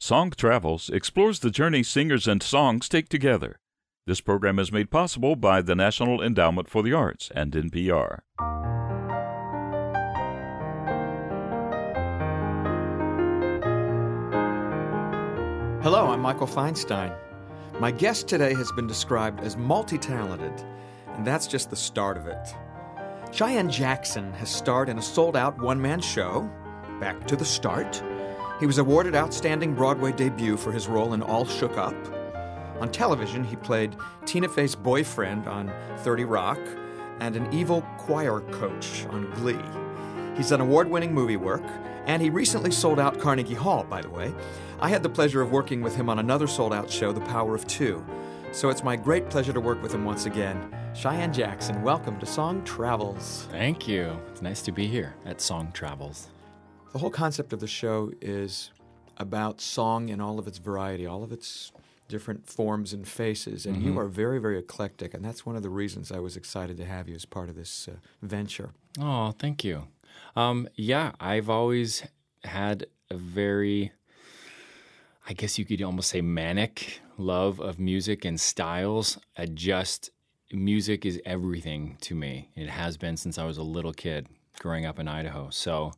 Song Travels explores the journey singers and songs take together. This program is made possible by the National Endowment for the Arts and NPR. Hello, I'm Michael Feinstein. My guest today has been described as multi-talented, and that's just the start of it. Cheyenne Jackson has starred in a sold-out one-man show, Back to the Start. He was awarded Outstanding Broadway Debut for his role in All Shook Up. On television, he played Tina Fey's boyfriend on 30 Rock and an evil choir coach on Glee. He's done award-winning movie work, and he recently sold out Carnegie Hall, by the way. I had the pleasure of working with him on another sold-out show, The Power of Two. So it's my great pleasure to work with him once again. Cheyenne Jackson, welcome to Song Travels. Thank you. It's nice to be here at Song Travels. The whole concept of the show is about song in all of its variety, all of its different forms and faces, and you are very, very eclectic, and that's one of the reasons I was excited to have you as part of this venture. Oh, thank you. I've always had a very, I guess you could almost say manic love of music and styles. Music is everything to me. It has been since I was a little kid growing up in Idaho. So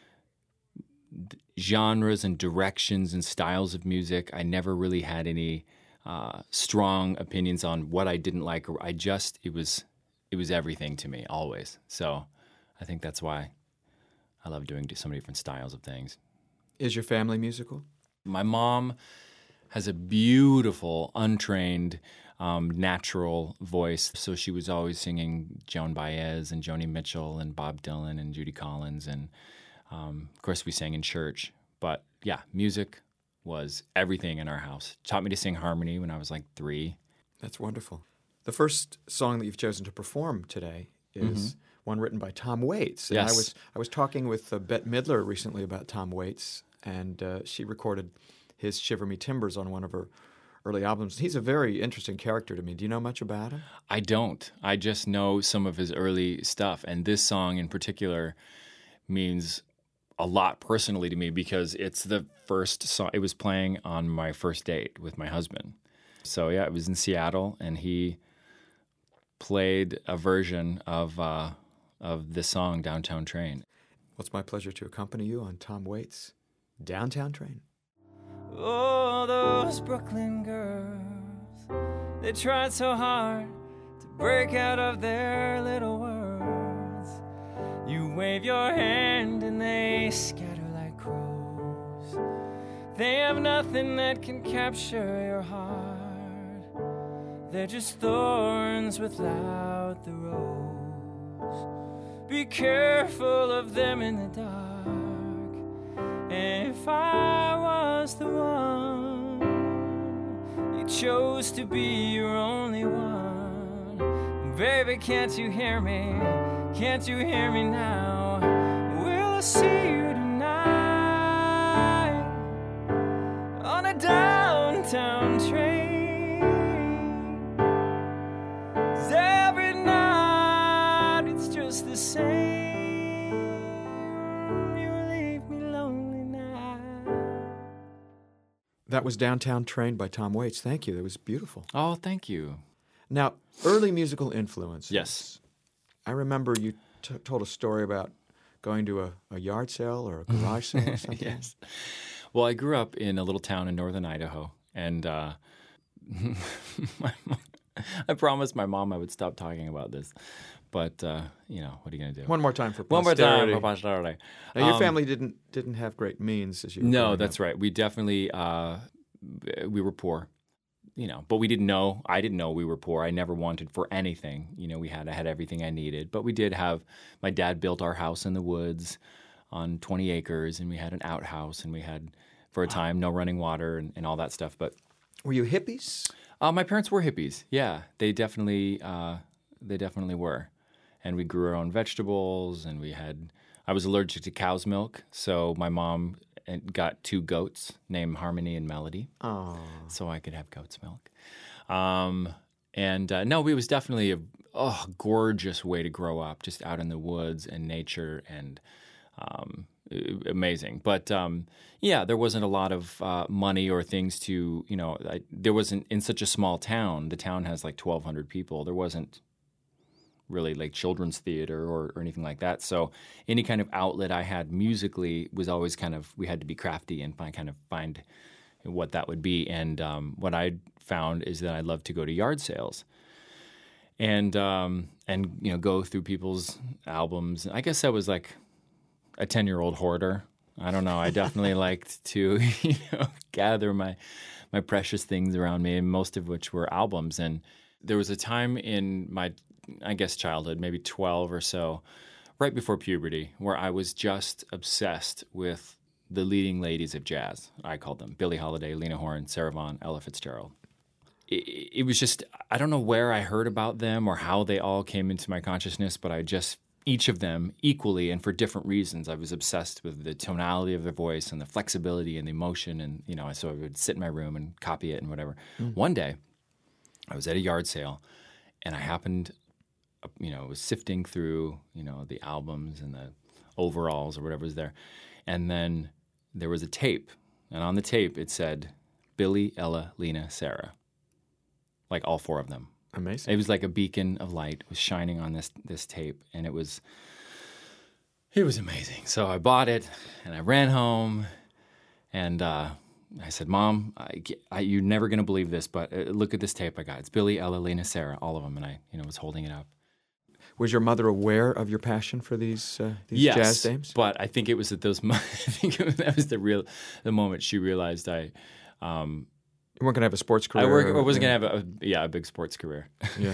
genres and directions and styles of music, I never really had any strong opinions on what I didn't like. It was everything to me always. So I think that's why I love doing so many different styles of things. Is your family musical? My mom has a beautiful, untrained, natural voice. So she was always singing Joan Baez and Joni Mitchell and Bob Dylan and Judy Collins. And of course, we sang in church. But yeah, music was everything in our house. Taught me to sing harmony when I was like 3. That's wonderful. The first song that you've chosen to perform today is one written by Tom Waits. And Yes. I was talking with Bette Midler recently about Tom Waits, and she recorded his Shiver Me Timbers on one of her early albums. He's a very interesting character to me. Do you know much about him? I don't. I just know some of his early stuff. And this song in particular means a lot personally to me because it's the first song. It was playing on my first date with my husband. So yeah, it was in Seattle, and he played a version of this song, Downtown Train. Well, it's my pleasure to accompany you on Tom Waits' Downtown Train. Oh, those Brooklyn girls, they tried so hard to break out of their little worlds. You wave your hand and they scatter like crows. They have nothing that can capture your heart. They're just thorns without the rose. Be careful of them in the dark. And if I was the one, you chose to be your only one. Baby, can't you hear me? Can't you hear me now? Will I see you tonight on a downtown train? 'Cause every night it's just the same. That was Downtown Train by Tom Waits. Thank you. That was beautiful. Oh, thank you. Now, early musical influences. Yes. I remember you told a story about going to a yard sale or a garage sale or something. Yes. Well, I grew up in a little town in northern Idaho, and I promised my mom I would stop talking about this. But, what are you going to do? One more time for One posterity. more time for posterity. Now, your family didn't have great means as you were No, growing that's up. right. We definitely, we were poor, but we didn't know. I didn't know we were poor. I never wanted for anything. I had everything I needed. But we did have, my dad built our house in the woods on 20 acres, and we had an outhouse, and we had, for a time, no running water and all that stuff. But Were you hippies? my parents were hippies. Yeah, they definitely were. And we grew our own vegetables, and I was allergic to cow's milk, so my mom got 2 goats named Harmony and Melody, so I could have goat's milk. No, it was definitely a gorgeous way to grow up, just out in the woods and nature, and amazing. But yeah, there wasn't a lot of money or things to, there wasn't, in such a small town, the town has like 1,200 people, there wasn't really like children's theater or anything like that. So any kind of outlet I had musically was always kind of, we had to be crafty and find what that would be. And what I found is that I love to go to yard sales and go through people's albums. I guess I was like a 10-year-old hoarder. I don't know. I definitely liked to gather my precious things around me, and most of which were albums. And there was a time in my, I guess, childhood, maybe 12 or so, right before puberty, where I was just obsessed with the leading ladies of jazz. I called them Billie Holiday, Lena Horne, Sarah Vaughan, Ella Fitzgerald. It was just, I don't know where I heard about them or how they all came into my consciousness, but each of them equally and for different reasons, I was obsessed with the tonality of their voice and the flexibility and the emotion. And, so I would sit in my room and copy it and whatever. One day, I was at a yard sale, and I happened, was sifting through, the albums and the overalls or whatever was there. And then there was a tape, and on the tape it said, Billie, Ella, Lena, Sarah. Like all four of them. Amazing. It was like a beacon of light was shining on this tape, and it was amazing. So I bought it, and I ran home, and I said, Mom, you're never going to believe this, but look at this tape I got. It's Billie, Ella, Lena, Sarah, all of them, and I was holding it up. Was your mother aware of your passion for these yes, jazz dames? But I think it was at those. That was the moment she realized I. You weren't going to have a sports career. I wasn't going to have a big sports career. Yeah.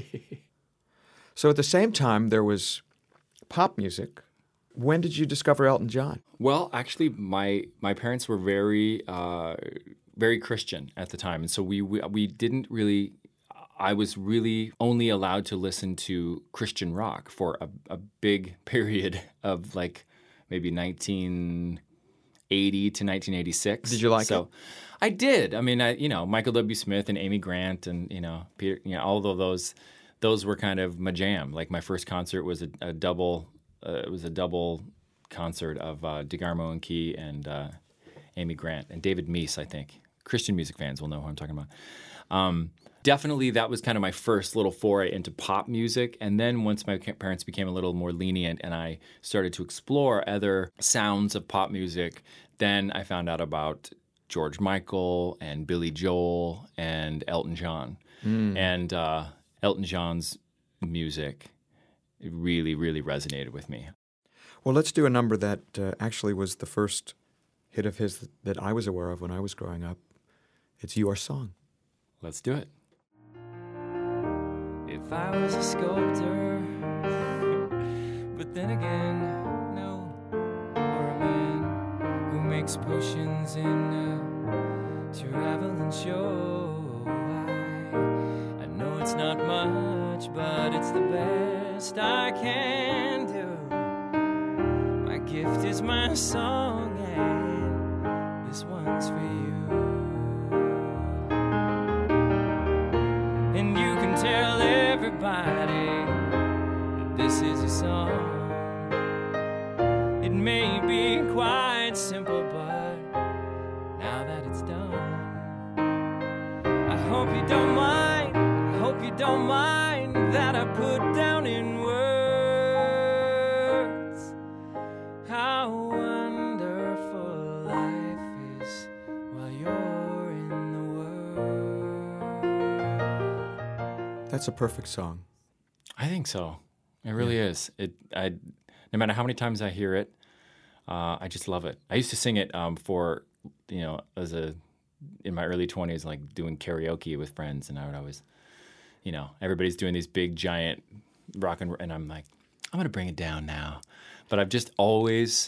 So at the same time, there was pop music. When did you discover Elton John? Well, actually, my parents were very very Christian at the time, and so we didn't really. I was really only allowed to listen to Christian rock for a big period of like maybe 1980 to 1986. Did you like it? I did. I mean, Michael W. Smith and Amy Grant and Peter, all of those were kind of my jam. Like my first concert was a double. It was a double concert of DeGarmo and Key and Amy Grant and David Meese. I think Christian music fans will know who I'm talking about. Definitely, that was kind of my first little foray into pop music. And then once my parents became a little more lenient and I started to explore other sounds of pop music, then I found out about George Michael and Billy Joel and Elton John. And Elton John's music really, really resonated with me. Well, let's do a number that actually was the first hit of his that I was aware of when I was growing up. It's Your Song. Let's do it. If I was a sculptor, but then again, no, or a man who makes potions in a traveling show. I know it's not much, but it's the best I can do. My gift is my song, and this one's for you. And you can tell everybody that this is a song. It may be quite simple, but now that it's done, I hope you don't mind, I hope you don't mind that I put down in words how wonderful life is while you're in the world. That's a perfect song. I think so. It really is. No matter how many times I hear it, I just love it. I used to sing it in my early 20s, like doing karaoke with friends, and I would always, everybody's doing these big giant rock and I'm like, I'm going to bring it down now. But I've just always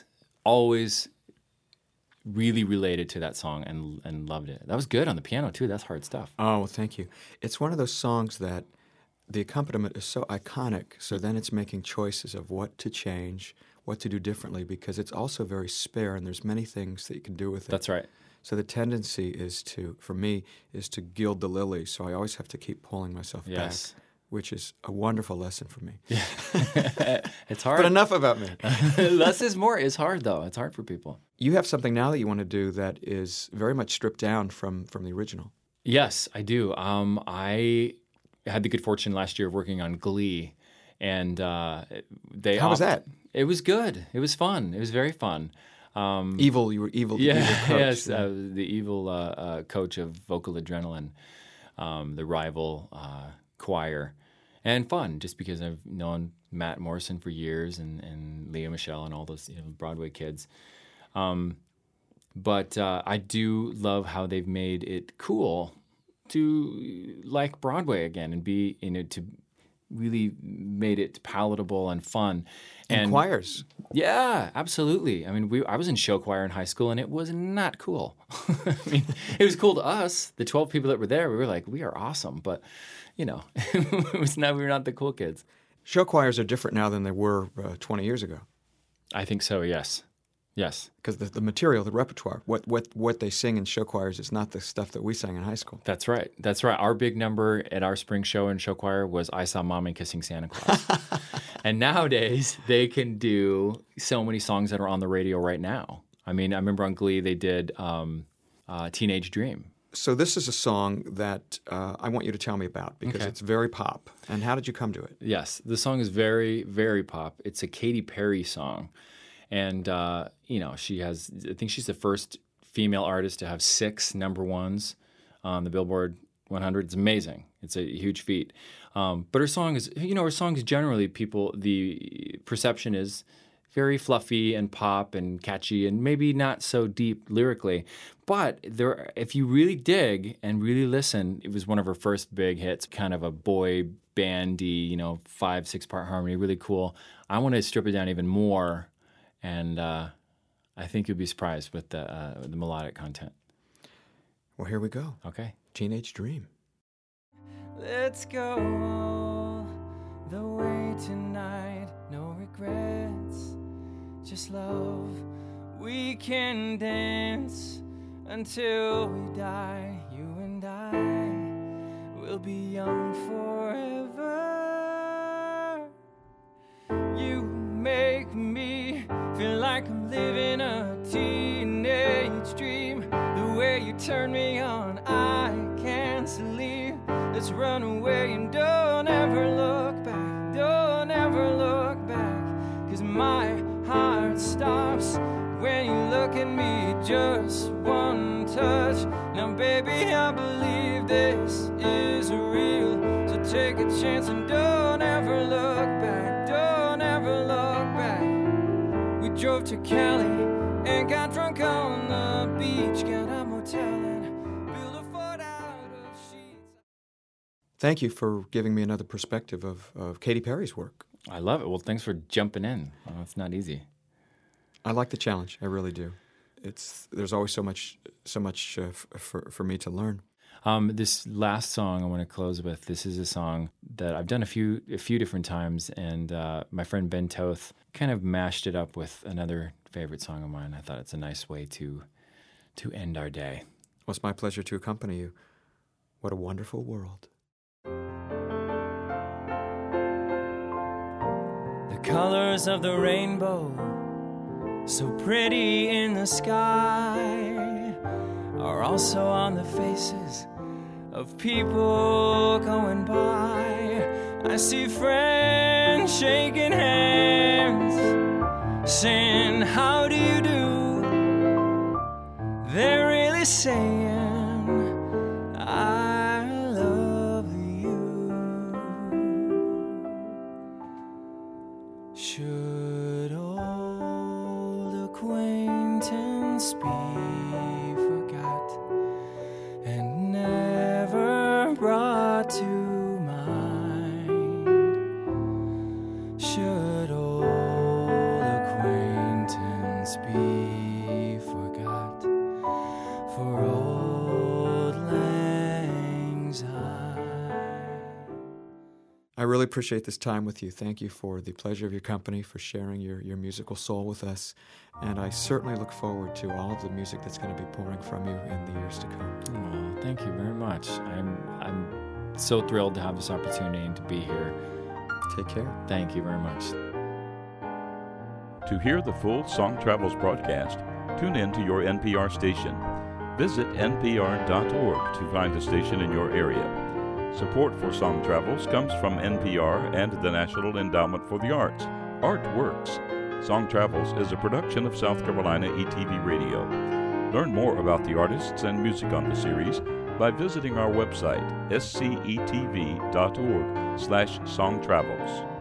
really related to that song and loved it. That was good on the piano too. That's hard stuff. Oh, well, thank you. It's one of those songs that the accompaniment is so iconic, so then it's making choices of what to change, what to do differently, because it's also very spare and there's many things that you can do with it. That's right. So the tendency is for me, to gild the lily, so I always have to keep pulling myself back which is a wonderful lesson for me. It's hard. But enough about me. Less is more is hard, though. It's hard for people. You have something now that you want to do that is very much stripped down from the original. Yes, I do. I had the good fortune last year of working on Glee, and How was that? It was good. It was fun. It was very fun. Evil, you were evil. Yeah, evil coach. yes, the evil coach of Vocal Adrenaline, the rival choir, and fun just because I've known Matt Morrison for years and Leah Michelle and all those Broadway kids. But I do love how they've made it cool to like Broadway again and be to really made it palatable and fun. And choirs. Yeah, absolutely. I mean, I was in show choir in high school, and it was not cool. I mean, it was cool to us. The 12 people that were there, we were like, we are awesome. But, we were not the cool kids. Show choirs are different now than they were 20 years ago. I think so, yes. Yes. Because the material, the repertoire, what they sing in show choirs is not the stuff that we sang in high school. That's right. That's right. Our big number at our spring show in show choir was I Saw Mommy Kissing Santa Claus. And nowadays, they can do so many songs that are on the radio right now. I mean, I remember on Glee, they did Teenage Dream. So this is a song that I want you to tell me about because it's very pop. And how did you come to it? Yes, the song is very, very pop. It's a Katy Perry song. And, she has, I think she's the first female artist to have 6 number ones on the Billboard 100. It's amazing. It's a huge feat. But her song is, generally the perception is very fluffy and pop and catchy and maybe not so deep lyrically. But if you really dig and really listen, it was one of her first big hits, kind of a boy bandy, 5-6 part harmony, really cool. I want to strip it down even more. And I think you'll be surprised with the melodic content. Well, here we go. Okay. Teenage Dream. Let's go all the way tonight. No regrets, just love. We can dance until we die. You and I will be young forever. You make me feel like I'm living a teenage dream. The way you turn me on, I can't sleep. Let's run away and don't ever look back. Don't ever look back. 'Cause my heart stops when you look at me. Just one touch. Now baby, I believe this is real. So take a chance and don't ever look back. Don't ever look back. We drove to Cali and got drunk on the beach. Got a motel and built a fort out of sheets. Thank you for giving me another perspective of Katy Perry's work. I love it. Well, thanks for jumping in. Well, it's not easy. I like the challenge. I really do. There's always so much for me to learn. This last song I want to close with. This is a song that I've done a few different times, and my friend Ben Toth kind of mashed it up with another favorite song of mine. I thought it's a nice way to end our day. Well, it's my pleasure to accompany you. What a wonderful world. The colors of the rainbow, so pretty in the sky, are also on the faces of people going by. I see friends shaking hands, saying, how do you do? They're really saying, I love you. Should old acquaintance be forgot and never brought to mind? Should old acquaintance be forgot for old lang syne? I really appreciate this time with you. Thank you for the pleasure of your company, for sharing your musical soul with us. And I certainly look forward to all of the music that's going to be pouring from you in the years to come. Oh, thank you very much. I'm so thrilled to have this opportunity and to be here. Take care. Thank you very much. To hear the full Song Travels broadcast, tune in to your NPR station. Visit npr.org to find a station in your area. Support for Song Travels comes from NPR and the National Endowment for the Arts. Art Works. Song Travels is a production of South Carolina ETV Radio. Learn more about the artists and music on the series by visiting our website, scetv.org/songtravels.